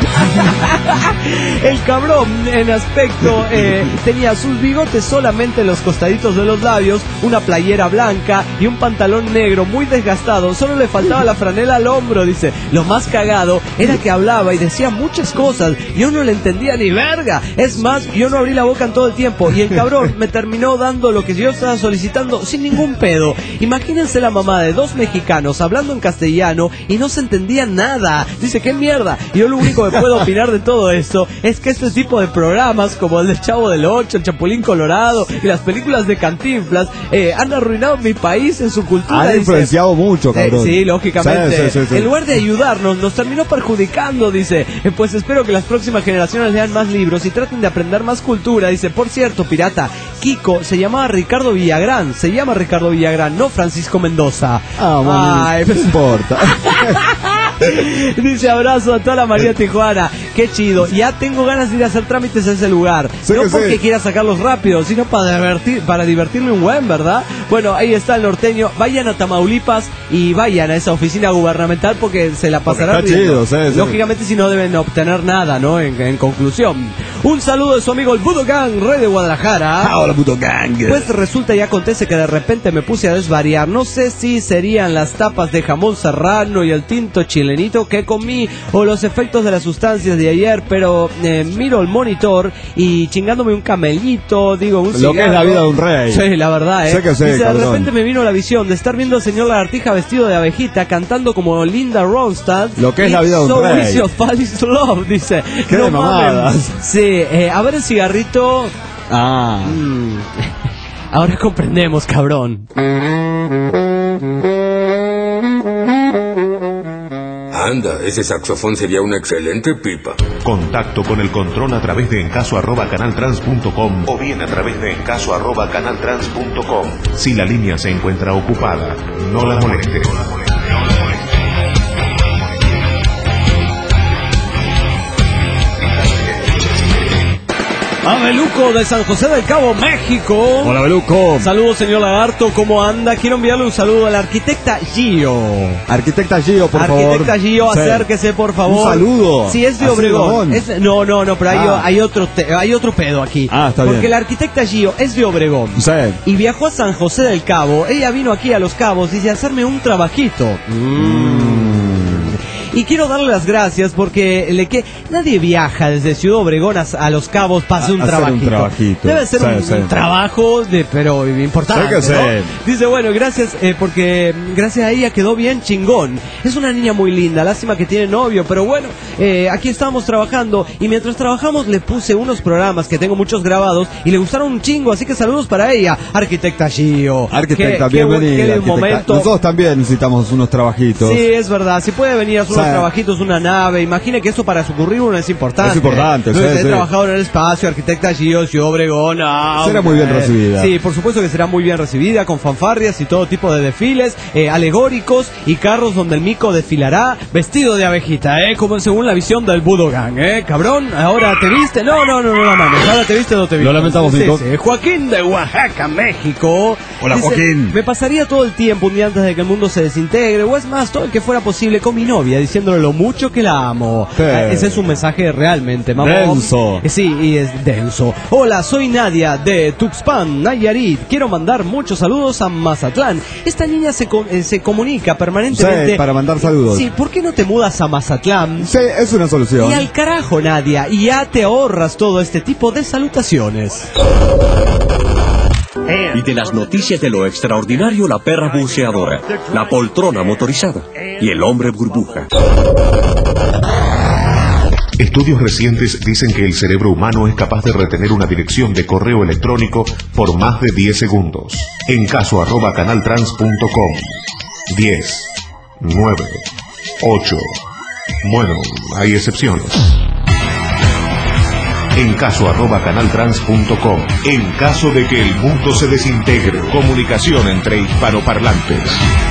El cabrón, en aspecto, eh, tenía sus bigotes solamente en los costaditos de los labios, una playera blanca y un pantalón negro muy desgastado. Solo le faltaba la franela al hombro, dice. Lo más cagado era que hablaba y decía muchas cosas. Yo no le entendía ni verga. Es más, yo no abrí la boca en todo el tiempo. Y el cabrón me terminó dando lo que yo estaba solicitando sin ningún pedo. Imagínense la mamá de dos mexicanos hablando en castellano y no se entendía nada. Dice, ¿qué mierda? Y yo lo único que puedo opinar de todo esto es que este tipo de programas como el de Chavo del Ocho, el Chapulín Colorado y las películas de Cantinflas eh, han arruinado mi país en su cultura. Han influenciado mucho, cabrón. Eh, sí, lógicamente. Sí, sí, sí, sí. En lugar de ayudarnos, nos terminó perjudicando, dice. Eh, pues espero que las próximas generaciones lean más libros y traten de aprender más cultura. Dice, por cierto, pirata, Kiko se llamaba Ricardo Villagrán. Se llama Ricardo Villagrán, no Francisco Mendoza. Ah, bueno, Ay, no importa. Dice, abrazo a toda la María Tijuana. Qué chido. Ya tengo ganas de ir a hacer trámites a ese lugar. Sí, no sí. porque quiera sacarlos rápido, sino para divertir, para divertirme un buen, ¿verdad? Bueno, ahí está el norteño. Vayan a Tamaulipas y vayan a esa oficina gubernamental porque se la pasarán Está chido, sí, sí. Lógicamente, si no deben obtener nada, ¿no? En, en conclusión. Un saludo de su amigo el Budokan, rey de Guadalajara. Hola, Budokan. Pues resulta y acontece que de repente me puse a desvariar. No sé si serían las tapas de jamón serrano y el tinto chilenito que comí o los efectos de las sustancias de ayer, pero eh, miro el monitor y chingándome un camelito, digo, un cigarro. Lo que es la vida de un rey. Sí, la verdad, ¿eh? Sé que sé, Dice, de cabrón. repente me vino la visión de estar viendo al señor Lagartija vestido de abejita cantando como Linda Ronstadt. Lo que es la vida de un so rey. So fall is love, dice. Qué No de mamadas. mames. Sí, eh, a ver el cigarrito. Ah. Mm. Ahora comprendemos, cabrón. Anda, ese saxofón sería una excelente pipa. Contacto con el control a través de encaso arroba canaltrans punto com o bien a través de encaso arroba canaltrans punto com. Si la línea se encuentra ocupada, no la moleste. A Beluco de San José del Cabo, México. Hola, Beluco. Saludos, señor Lagarto, ¿cómo anda? Quiero enviarle un saludo a la arquitecta Gio. Arquitecta Gio, por favor. Arquitecta Gio, Sí. acérquese, por favor. Un saludo. Sí, es de Así Obregón. de Es- no, no, no, pero hay, Ah. hay, otro te- hay otro pedo aquí. Ah, está Porque bien. la arquitecta Gio es de Obregón. Sí. Y viajó a San José del Cabo. Ella vino aquí a Los Cabos, dice, a hacerme un trabajito. Mm. Y quiero darle las gracias porque le que nadie viaja desde Ciudad Obregón a, a Los Cabos para hacer un, A hacer un trabajito. trabajito. Debe ser Sí, un, sí. un trabajo de, pero importante, Sí que ¿no? sí. Dice, bueno, gracias eh, porque gracias a ella quedó bien chingón. Es una niña muy linda, lástima que tiene novio, pero bueno, eh, aquí estamos trabajando y mientras trabajamos le puse unos programas que tengo muchos grabados y le gustaron un chingo, así que saludos para ella, arquitecta Gio. Arquitecta, Qué- qué buen- bienvenida. qué arquitecta. momento. Nosotros también necesitamos unos trabajitos. Sí, es verdad. Si puede venir a hacer unos Sí. trabajitos, una nave. Imagine que eso para su currículum es importante. Es importante, No, sí, He sí. trabajado en el espacio, arquitecta Gio, Ciudad Obregón. ah, Será muy bien hombre. recibida. Sí, por supuesto que será muy bien recibida, con fanfarrias y todo tipo de desfiles, eh, alegóricos y carros donde el mico desfilará vestido de abejita, ¿eh? Como según la visión del Budokan, ¿eh? Cabrón, ahora te viste. No, no, no, no la mames. Ahora te viste o no te viste. Lo lamentamos, Sí, Nico. sí. Joaquín de Oaxaca, México. Hola, Dice, Joaquín. Me pasaría todo el tiempo un día antes de que el mundo se desintegre, o es más, todo el que fuera posible con mi novia, diciéndole lo mucho que la amo. Sí. Ah, ese es un mensaje realmente, mamá. Denso. Eh, Sí, y es denso. Hola, soy Nadia de Tuxpan, Nayarit. Quiero mandar muchos saludos a Mazatlán. Esta niña se, co- eh, se comunica permanentemente. Sí, para mandar saludos. Sí, ¿por qué no te mudas a Mazatlán? Sí, es una solución. Y al carajo, Nadia, y ya te ahorras todo este tipo de salutaciones. Y de las noticias de lo extraordinario, la perra buceadora, la poltrona motorizada y el hombre burbuja. Estudios recientes dicen que el cerebro humano es capaz de retener una dirección de correo electrónico por más de diez segundos. En caso arroba canaltrans punto com. diez, nueve, ocho. Bueno, hay excepciones. En caso arroba canaltrans punto com. En caso de que el mundo se desintegre. Comunicación entre hispanoparlantes.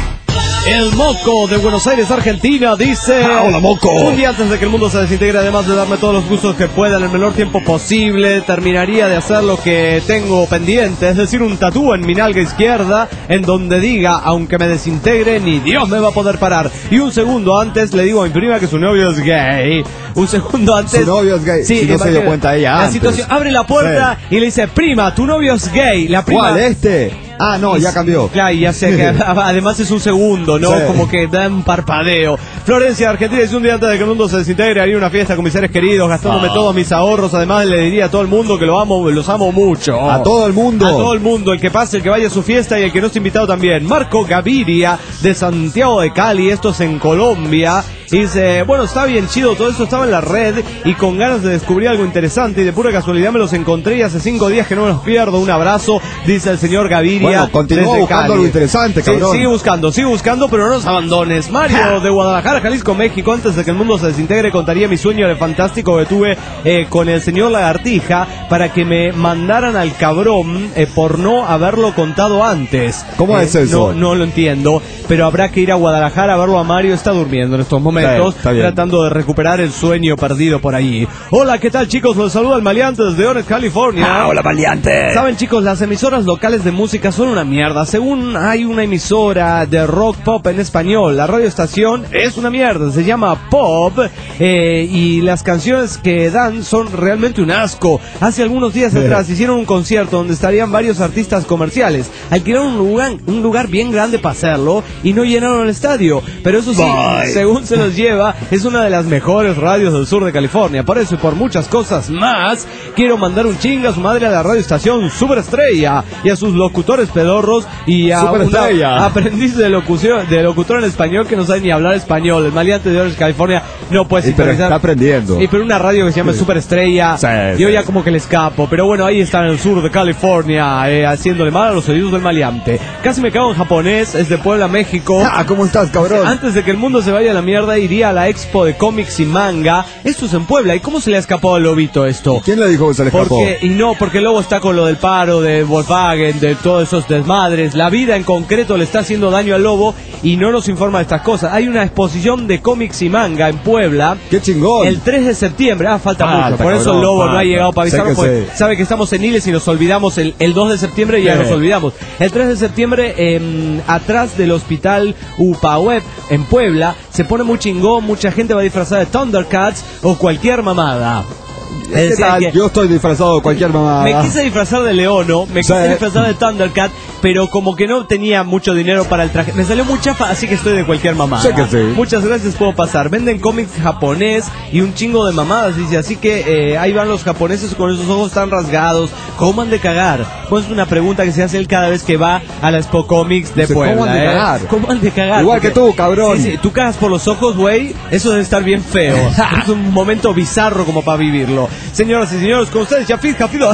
El Moco de Buenos Aires, Argentina, dice... Ah, hola, Moco. Un día antes de que el mundo se desintegre, además de darme todos los gustos que pueda en el menor tiempo posible, terminaría de hacer lo que tengo pendiente, es decir, un tatú en mi nalga izquierda, en donde diga, aunque me desintegre, ni Dios me va a poder parar. Y un segundo antes le digo a mi prima que su novio es gay. Un segundo antes... Su novio es gay. Sí, si no se dio cuenta ella La antes. situación, abre la puerta sí. y le dice, prima, tu novio es gay. La prima... ¿Cuál, este? Ah, no, ya cambió. Claro, ya sé que además es un segundo, ¿no? Sí. Como que da un parpadeo. Florencia, Argentina, dice un día antes de que el mundo se desintegre, haría una fiesta con mis seres queridos, gastándome ah. todos mis ahorros. Además le diría a todo el mundo que lo amo, los amo mucho. A todo el mundo. A todo el mundo, el que pase, el que vaya a su fiesta y el que no esté invitado también. Marco Gaviria, de Santiago de Cali, esto es en Colombia. Dice, bueno, está bien chido, todo esto estaba en la red y con ganas de descubrir algo interesante y de pura casualidad me los encontré y hace cinco días que no me los pierdo. Un abrazo, dice el señor Gaviria. Bueno, continúa buscando algo interesante, cabrón. Sí, sigue buscando, sigue buscando, pero no nos abandones. Mario, de Guadalajara, Jalisco, México. Antes de que el mundo se desintegre, contaría mi sueño de fantástico que tuve eh, con el señor Lagartija para que me mandaran al cabrón eh, por no haberlo contado antes. ¿Cómo eh, es eso? No, no lo entiendo, pero habrá que ir a Guadalajara a verlo a Mario. Está durmiendo en estos momentos. Está bien. Tratando de recuperar el sueño perdido por allí. Hola, ¿qué tal, chicos? Los saluda el Maleante desde Orange, California. Ah, hola, Maleante. Saben, chicos, las emisoras locales de música son una mierda. Según hay una emisora de rock pop en español, la radioestación es una mierda. Se llama Pop eh, y las canciones que dan son realmente un asco. Hace algunos días sí. atrás hicieron un concierto donde estarían varios artistas comerciales. Alquilaron un lugar, un lugar bien grande para hacerlo y no llenaron el estadio. Pero eso sí, Bye. según se los lleva, es una de las mejores radios del sur de California. Por eso y por muchas cosas más, quiero mandar un chinga a su madre a la radioestación Superestrella y a sus locutores pedorros y a una aprendiz de locución, de locutor en español que no sabe ni hablar español. El Maleante de Orange, California, no puede sí, pero está aprendiendo. Y pero una radio que se llama sí. Superestrella, sí, yo sí. ya como que le escapo. Pero bueno, ahí está en el sur de California, eh, haciéndole mal a los oídos del Maleante. Casi me cago en japonés, es de Puebla, México. Ah, ¿cómo estás, cabrón? Antes de que el mundo se vaya a la mierda, iría a la expo de cómics y manga. Esto es en Puebla. ¿Y cómo se le ha escapado al lobito esto? ¿Quién le dijo que se le escapó? Porque, y no, porque el lobo está con lo del paro, de Volkswagen, de todos esos desmadres. La vida en concreto le está haciendo daño al lobo y no nos informa de estas cosas. Hay una exposición de cómics y manga en Puebla. ¡Qué chingón! El tres de septiembre. Ah, falta falta mucho. Por eso el lobo falta. no ha llegado para avisarnos. Porque sí. sabe que estamos en Iles y nos olvidamos el, el dos de septiembre y ya sí. nos olvidamos. El tres de septiembre, eh, atrás del hospital Upaweb en Puebla, se pone muy chingón. Mucha gente va disfrazada de Thundercats o cualquier mamada. ¿Qué tal? Yo estoy disfrazado de cualquier mamada. Me quise disfrazar de Leono, me sí. quise disfrazar de Thundercat, pero como que no tenía mucho dinero para el traje. Me salió muy chafa, así que estoy de cualquier mamada. Sí que sí. Muchas gracias, puedo pasar. Venden cómics japonés y un chingo de mamadas, dice. Así que eh, ahí van los japoneses con esos ojos tan rasgados. ¿Cómo han de cagar? Pues es una pregunta que se hace él cada vez que va a la Expo Comics de Puebla. ¿Cómo han de eh? cagar? ¿Cómo han de cagar? Igual Porque, que tú, cabrón. Sí, sí, tú cagas por los ojos, güey. Eso debe estar bien feo. Es un momento bizarro como para vivirlo. Señoras y señores, con ustedes, Jafid Jafido.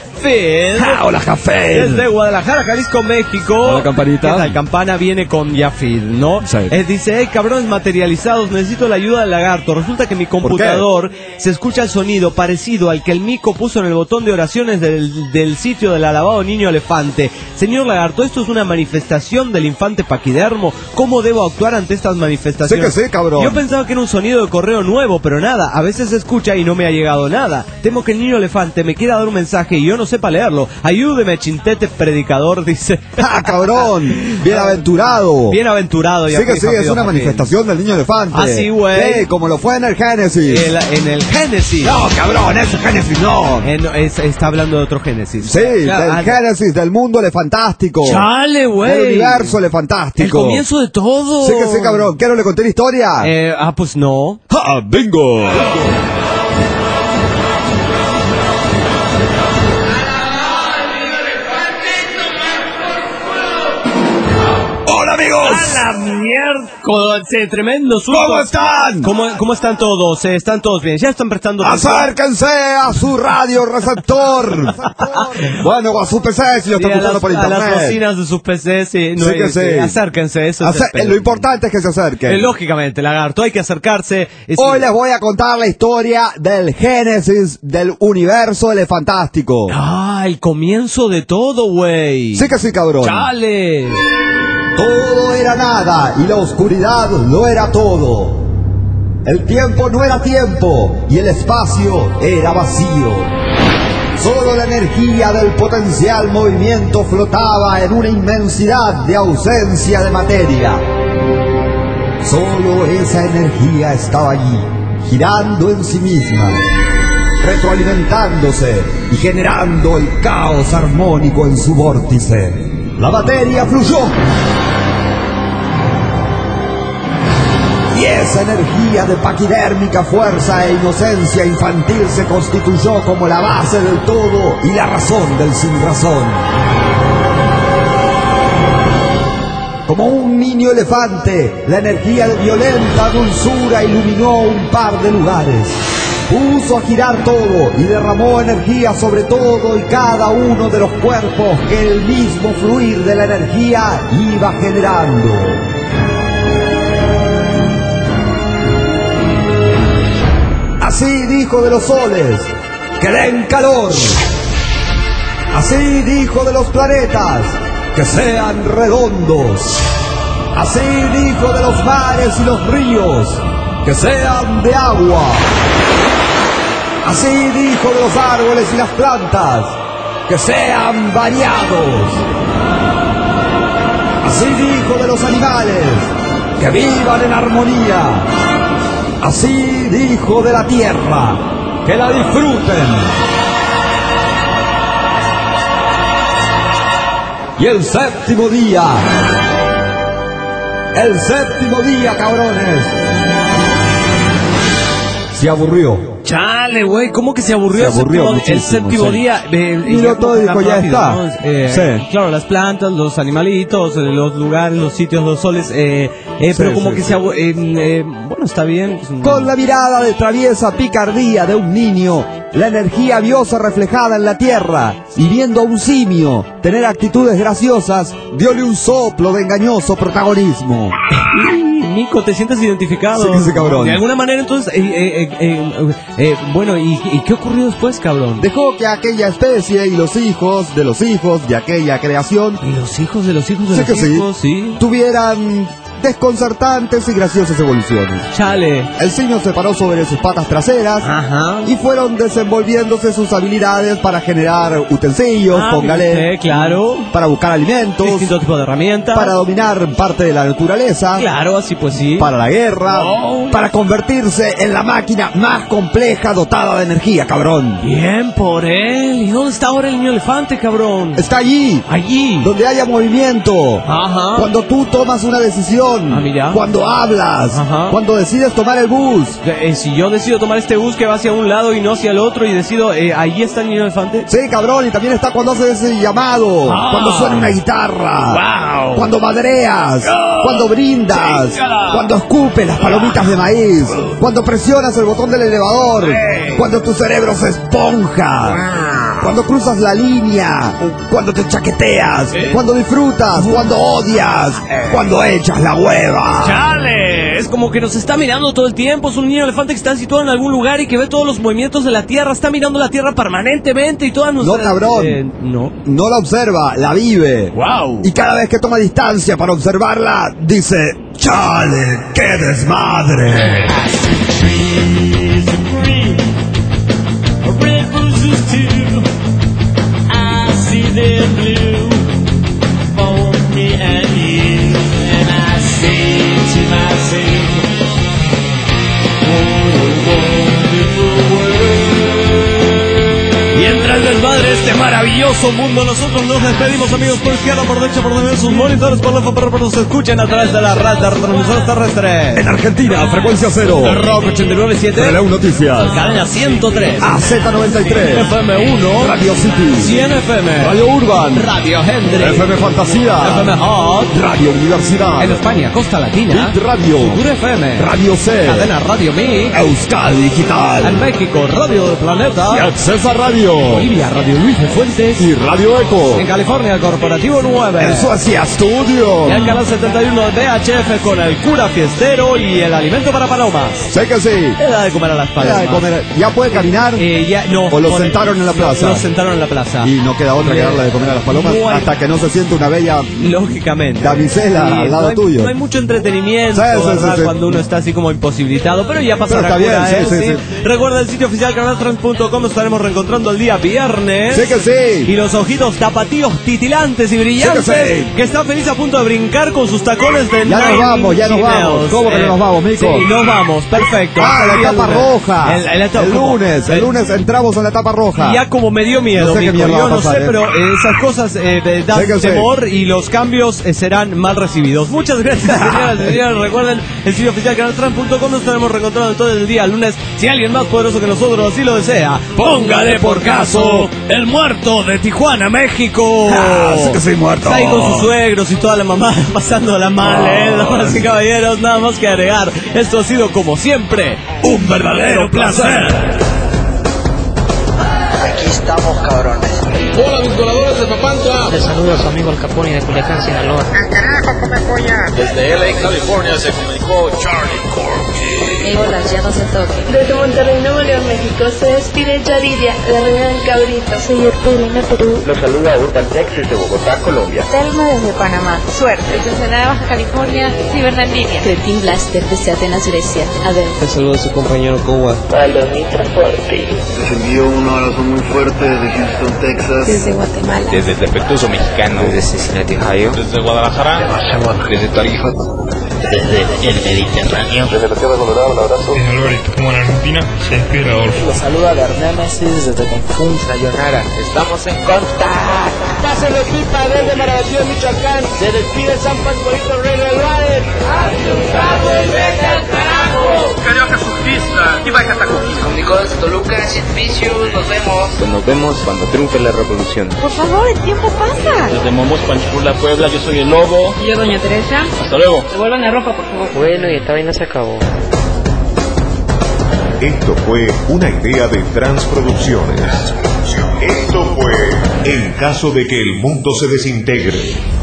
Ah, hola, Jafid. Desde Guadalajara, Jalisco, México. Hola, campanita. La campana viene con Jafid, ¿no? Sí. Eh, dice, hey, cabrones materializados, necesito la ayuda del lagarto. Resulta que mi computador se escucha el sonido parecido al que el mico puso en el botón de oraciones del, del sitio del alabado niño elefante. Señor lagarto, esto es una manifestación del infante paquidermo. ¿Cómo debo actuar ante estas manifestaciones? Sí que sí, cabrón. Yo pensaba que era un sonido de correo nuevo, pero nada, a veces se escucha y no me ha llegado nada. Temo que el niño elefante me quiera dar un mensaje y yo no sepa leerlo. Ayúdeme, chintete predicador, dice. ¡Ah, cabrón! Bienaventurado. Bienaventurado. Sí que sí, es una manifestación del niño elefante. Ah, sí, güey. Sí, como lo fue en el Génesis. El, en el Génesis. No, cabrón, ese Génesis no. Eh, no es, está hablando de otro Génesis. Sí, claro, del ah, Génesis, del mundo elefantástico. Chale, güey. Del universo elefantástico. El comienzo de todo. Sí que sí, cabrón. ¿Qué no le conté la historia? Eh, ah, pues no. ¡Ja, bingo! la miércoles! Tremendo susto. ¿Cómo están? ¿Cómo, cómo están todos? Eh, ¿Están todos bien? ¿Ya están prestando atención? ¡Acérquense a su radio receptor! Bueno, a su P C si lo están escuchando por internet. A las bocinas de sus P C, sí. No sí que es, sí. eh, acérquense, eso Acer es Lo importante es que se acerquen. Eh, lógicamente, lagarto, hay que acercarse. Es Hoy les voy a contar la historia del génesis del universo elefantástico. Ah, el comienzo de todo, güey. Sí que sí, cabrón. ¡Chale! Todo era nada y la oscuridad lo era todo. El tiempo no era tiempo y el espacio era vacío. Solo la energía del potencial movimiento flotaba en una inmensidad de ausencia de materia. Solo esa energía estaba allí, girando en sí misma, retroalimentándose y generando el caos armónico en su vórtice. La materia fluyó. Y esa energía de paquidérmica fuerza e inocencia infantil se constituyó como la base del todo y la razón del sin razón. Como un niño elefante, la energía de violenta dulzura iluminó un par de lugares. Puso a girar todo y derramó energía sobre todo y cada uno de los cuerpos que el mismo fluir de la energía iba generando. Así dijo de los soles, que den calor. Así dijo de los planetas, que sean redondos. Así dijo de los mares y los ríos, que sean de agua. Así dijo de los árboles y las plantas, que sean variados. Así dijo de los animales, que vivan en armonía. Así dijo de la tierra, que la disfruten. Y el séptimo día, el séptimo día, cabrones, se aburrió. Chale, güey, ¿cómo que se aburrió? Se aburrió el séptimo, el séptimo sí. día. Eh, Y lo todo dijo, ya rápido, está. ¿no? Eh, Sí. Claro, las plantas, los animalitos, eh, los lugares, los sitios, los soles. Eh, eh, Sí, pero como sí, que sí. se aburrió. Eh, eh, bueno, está bien. Con la mirada de traviesa picardía de un niño, la energía viosa reflejada en la tierra, y viendo a un simio tener actitudes graciosas, diole un soplo de engañoso protagonismo. Nico, ¿te sientes identificado? Sí, sí, cabrón. De alguna manera, entonces, eh, eh, eh, eh, eh, bueno, ¿y, ¿y qué ocurrió después, cabrón? Dejó que aquella especie y los hijos de los hijos de aquella creación, ¿Y los hijos de los hijos de sí los que sí, hijos? Sí. tuvieran desconcertantes y graciosas evoluciones. Chale. El simio se paró sobre sus patas traseras. Ajá. Y fueron desenvolviéndose sus habilidades para generar utensilios, Ah, póngale, sí, claro. para buscar alimentos, Distinto tipo de herramientas. para dominar parte de la naturaleza, Claro, así pues sí. para la guerra, No. para convertirse en la máquina más compleja dotada de energía, cabrón. Bien por él. ¿Y dónde está ahora el niño elefante, cabrón? Está allí, Allí. donde haya movimiento. Ajá. Cuando tú tomas una decisión, Ah, mira. cuando hablas, Ajá. cuando decides tomar el bus. Eh, si yo decido tomar este bus que va hacia un lado y no hacia el otro y decido, eh, ahí está el niño elefante. Sí, cabrón, y también está cuando haces ese llamado, Ah. cuando suena una guitarra, Wow. cuando madreas, Oh. cuando brindas, Chíngala. cuando escupes las palomitas de maíz, cuando presionas el botón del elevador, Hey. cuando tu cerebro se esponja, cuando cruzas la línea, cuando te chaqueteas, ¿Eh? cuando disfrutas, cuando odias, cuando echas la hueva. ¡Chale! Es como que nos está mirando todo el tiempo. Es un niño elefante que está situado en algún lugar y que ve todos los movimientos de la Tierra. Está mirando la Tierra permanentemente y todas nuestras... No, cabrón. Eh, no. No la observa, la vive. ¡Wow! Y cada vez que toma distancia para observarla, dice, ¡chale, qué desmadre! Y entra el desmadre de este maravilloso mundo. Nosotros nos despedimos, amigos, por izquierda, por derecha, por derecha, sus monitores, por la por nos escuchen a través de la red de retransmisores terrestres. En Argentina, frecuencia cero. Rock ochenta y nueve punto siete. Releu Noticias. Cadena ciento tres. A Z noventa y tres. F M uno. Radio City. cien F M. Radio Urban. Radio Hendrix. F M Fantasía. F M Hot. Radio Universidad. En España, Costa Latina. Hit Radio. Futura F M. Radio C. Cadena Radio Mix. Euskadi Digital. En México, Radio del Planeta. Y Accesa Radio. Bolivia, Radio Luis de Fuentes. Y Radio Eco. En California, el Corporativo nueve. En Suecia, Studio. Y el canal setenta y uno de V H F con el cura fiestero y el alimento para palomas. Sé que sí. Era de comer a las Era palomas. de comer. ¿Ya puede caminar? Eh, ya, no. ¿O lo pone- sentaron en la plaza? Lo sentaron en la plaza. Y no queda otra que darle de comer a las palomas No hay- hasta que no se siente una bella Lógicamente. damisela Sí, al lado no hay, tuyo. No hay mucho entretenimiento, Sí, sí, ¿verdad? sí, sí. Cuando uno está así como imposibilitado, pero ya pasará Pero está cura, bien, ¿eh? sí, sí, Sí. sí. Recuerda el sitio oficial canal trans punto com, nos estaremos reencontrando el día viernes. Sí que sí. Y los ojitos tapatíos titilantes y brillantes Sí que sí. que están felices a punto de brincar con sus tacones de Ya nos Nine vamos, ya nos Inch vamos. Nails. ¿Cómo que no Eh, nos vamos, mico? Sí, nos vamos, perfecto. Ah, Hasta el la día etapa lunes. roja. El, el etapa- El ¿cómo? lunes, el Eh, lunes entramos en la etapa roja. Ya como me dio miedo, No sé qué mijo, mierda yo va a no pasar, sé, eh. pero eh, esas cosas eh, eh, dan Sé que sé. temor y los cambios eh, serán mal recibidos. Muchas gracias, señoras y señores. Recuerden el sitio oficial canal trans punto com, nos estaremos reencontrando todo el día lunes. Si alguien más poderoso que nosotros así lo desea, póngale por caso el muerto de Tijuana, México. Ah, sé que soy muerto. Está ahí con sus suegros y toda la mamá pasándola mal, eh, damas y caballeros, nada más que agregar. Esto ha sido como siempre un verdadero placer. Aquí estamos, cabrones. Hola, mis voladores de Papantla. Les saluda a su amigo el Capone de Culiacán, Sinaloa. ¡El carajo, come polla! Desde L A, California, se comunicó Charlie Corky. Hola, ya no se toque. Desde Monterrey, Nuevo León, México, se despide Yaridia, la reina del cabrito. Soy Ertelina, Perú. Los saluda Urban Texas de Bogotá, Colombia. Telma desde Panamá. Suerte. Desde Ensenada, Baja California, Cibernandina. Cretin Blaster desde Atenas, Grecia. Adel. Te saludo a su compañero Kowa. Palomita Forti. Les envío un abrazo muy fuerte desde Houston, Texas. Desde Guatemala. Desde el defectuoso mexicano. Desde Cincinnati, Ohio. Desde Guadalajara. Desde Tarija. Desde el Mediterráneo. Desde la Tierra Colorada, un abrazo. Desde Alvarito, como en Argentina, se despide Adolfo. Los saluda de Nemesis desde Cancún, Sayonara. Estamos en contacto. Pásenlo pipa desde Marabatío, Michoacán. Se despide San Pascualito, Rey del Valle. ¡Asustado y vete al carajo! Carioca surfista y Bacatacuquí. Con Nicolás de Toluca, Cienficios, nos vemos. Pues nos vemos cuando triunfe la revolución. Por favor, el tiempo pasa. Desde Momos, Panchula, Puebla, yo soy el Lobo. Y yo, doña Teresa. Hasta luego. Devuelvan la ropa, por favor. Bueno, y esta vaina se acabó. Esto fue una idea de Transproducciones. Esto fue En caso de que el mundo se desintegre.